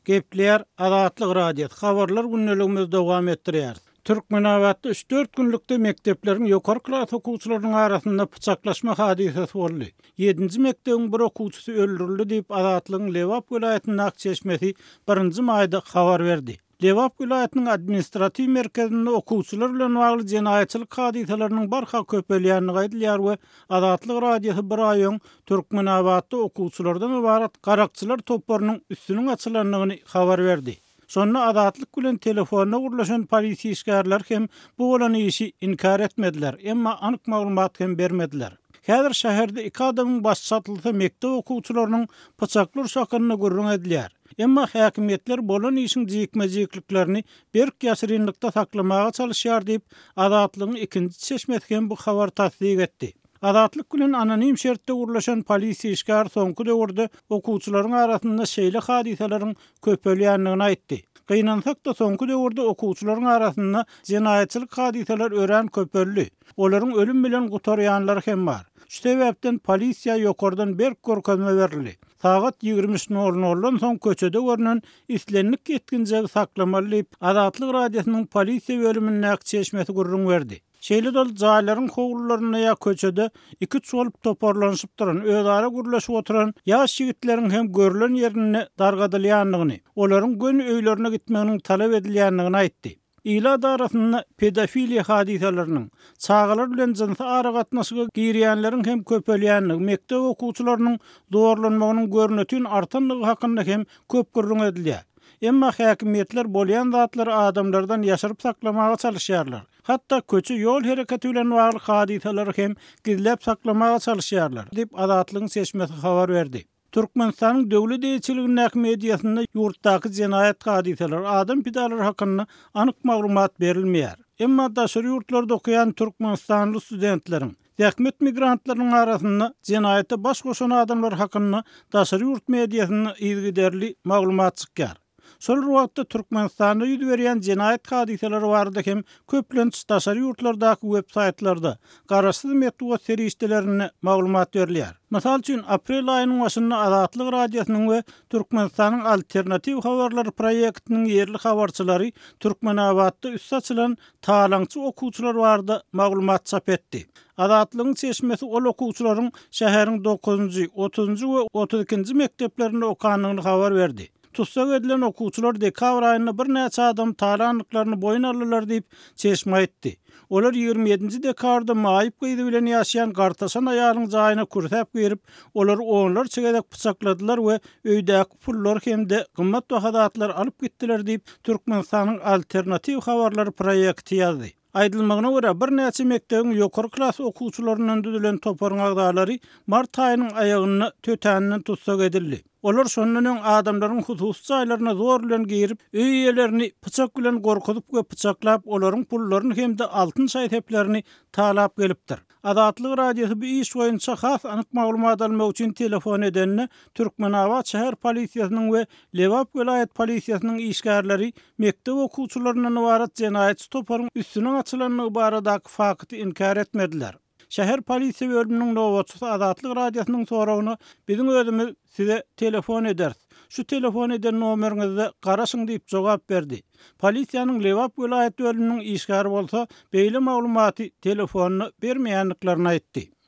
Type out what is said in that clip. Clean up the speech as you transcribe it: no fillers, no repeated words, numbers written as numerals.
Gepler Azatlyk radio habarlar günneligimiz dowam etdirýär. Türkmenawatda 3-4 günlükde mektepleriň ýokary klas okuwçylarynyň arasynda pyçaklaşma hadisesi boldy. 7-nji mektebiň bir okuwçysy öldürildi diýip Azatlygyň Lewap welaýatynyň Akçeşmesi 1-nji maýda habar berdi. Lewap welaýatynyň administrativ merkezinde okuwçylar bilen bagly jenaýetçilik hadiselerini barha köpelýänini gaýdylýar we Azatlyk radiosu bir aýyň Türkmenawatda okuwçylardan ibarat garakçylar toplarynyň üstüniň açylandygyny habar berdi. Sonra Azatlyk bilen telefonna gurlaşan polisiýa işgärler hem bu bolan işi inkar etmediler, emma anyk maglumat hem bermediler. Häzir şäherde 2 adamyň baş satylsa mektep okuwçylarynyň pyçaklar şakyny gurrun edilýär. Emma häkimetler bolan işiň jekmejekliklerini berk ýaşyrynlykda saklamaga çalışýar diýip Azatlygyň ikinji çeşmesi hem bu habar tasdik etdi. Azatlyk bilen anonim şertde gurlaşan polisiýa işgär soňky döwürde okuwçylaryň arasynda şeýle hadiseleriň köpelýänligini aýtdy. Gynansak da soňky döwürde okuwçylaryň arasynda jenaýetçilik hadiseler ören köpeldi. Olaryň ölüm bilen gutarýanlary hem bar. Şu sebäpden polisiýa ýokardan berk görkezme berildi. Sagat 20:00'dan soň köçede görünen islenlik ýetginjegi saklamaly diýip Azatlyk radiosynyň polisiýa bölümine Akçeşmesi gurrun berdi. Şeýle dol jaýlaryň howlullaryna ýa köçede 2 çolup toparlanyşyp duran, özara gurlaşyp oturan ýaş ýigitleriň hem görülen ýerine dargadylýanlygyny, olaryň gön öýlerine gitmeginiň talap edilýänligini aýtdy. İla darasynda pedofiliýa hadiseleriniň, çağalar bilen jinsy ara gatnaşyga girýänleriň hem köpelýänligi, mektep okuwçylarynyň dowurlanmagynyň görnetini artanlygy hakynda hem köp gurrun edilýär. Emma häkimetler bolýan zatlary adamlardan ýaşyryp saklamaga çalışýarlar. Hatda köçü ýol hereketi bilen bagly hadiseleri hem gizläp saklamaga çalışýarlar diýip Azatlygyň seçmesi habar berdi. Türkmenistanyň döwlet eýçiliginiň mediýasynda ýurtdaky jenaýet hadiseleri, adam pidalary hakynda anyk maglumat berilmeýär. Emma daşary ýurtlarda okuyan Türkmenistanly studentleriň Zähmet migrantlarynyň arasynda jenaýete baş goşan adamlar hakynda daşary ýurt mediýasyna ýygyderli maglumat çykýar. Sol wagtda Türkmenistanda ýüz berýän jenaýet hadiseleri barada hem köplenç daşary ýurtlardaky web-saytlarda garaşsyz metod serişdelerini maglumat berilýär. Mysal üçin aprel aýynyň başynda Azatlyk radiosynyň we Türkmenistanyň alternativ habarlary proýektiniň ýerli habarçylary Türkmenawatda üst açylan talançy okuwçylar barada maglumat çap etdi. Azatlygyň çeşmesi ol okuwçylaryň şäheriň 9-njy, 30-njy we 32-nji mekteplerinde okanlygyny habar berdi. Tutsak edilen okuwçylar dekabr aýynda bir näçe adam talanlyklaryny boyun aldylar diýip çeşme aýtdy. Olar 27-nji dekabrda maýyp gyzy bilen ýaşaýan gartaşan aýalyň jaýyna kurtap berip, olary onlar çegedek pyçakladylar we öýdäki pullar hemde gymmat bahadatlar alyp gitdiler diýip Türkmenistanyň alternativ habarlary proýekti ýazdy. Aýdylmagyna görä bir näçe mektebiň ýokary klas okuwçylarynyň düzülen toparyň agdalary mart aýynyň aýagyny tötäninden tutsak edildi. Olar şondan adamlaryň hususy jaýlaryna zor bilen girip, öý ýerlerini pyçak bilen gorkudyp we pyçaklap, olaryň pullaryny hemde altyn şaýteplerini talap gelipdir. Azatlyk radiosu bu iş boýunça has anyk maglumat almak üçin telefon edenine Türkmenawat şäher polisiýasynyň we Lewap welaýat polisiýasynyň işgärleri mektep okuwçylarynyň ibarat jenaýetçi toparyň üstüne açylanmagy baradaky fakty inkar etmediler. Şäher polisiýa bölüminiň nowatçysy Azatlyk radiosynyň soragyna biziň özümiz size telefon ederiz. Şu telefon eden nomeriňizde garaşyň diýip jogap berdi. Polisiýanyň Lewap welaýat bölüminiň işgäri bolsa beýle maglumaty telefonyny bermeýänliklaryny aýtdy.